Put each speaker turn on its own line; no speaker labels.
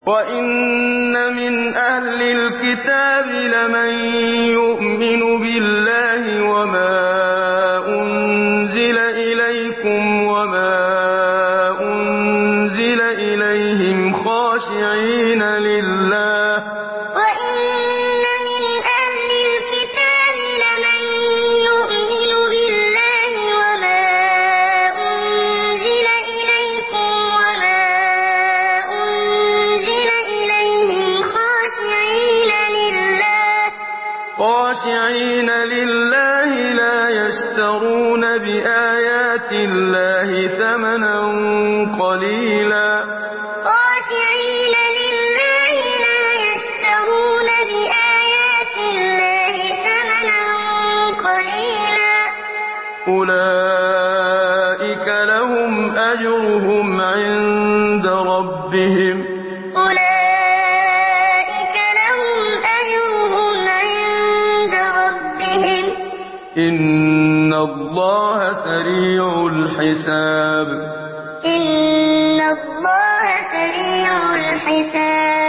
وَإِنَّ مِنْ أَهْلِ الْكِتَابِ لَمَن يُؤْمِنُ بِاللَّهِ وَمَا أُنزِلَ إِلَيْكُمْ وَمَا أُنزِلَ إِلَيْهِمْ خَاشِعِينَ لِلَّهِ لَا يَشْتَرُونَ بِآيَاتِ اللَّهِ ثَمَنًا قَلِيلًا أُولَٰئِكَ لَهُمْ أَجْرُهُمْ عِندَ رَبِّهِمْ ۗ إِنَّ اللَّهَ سَرِيعُ الْحِسَابِ.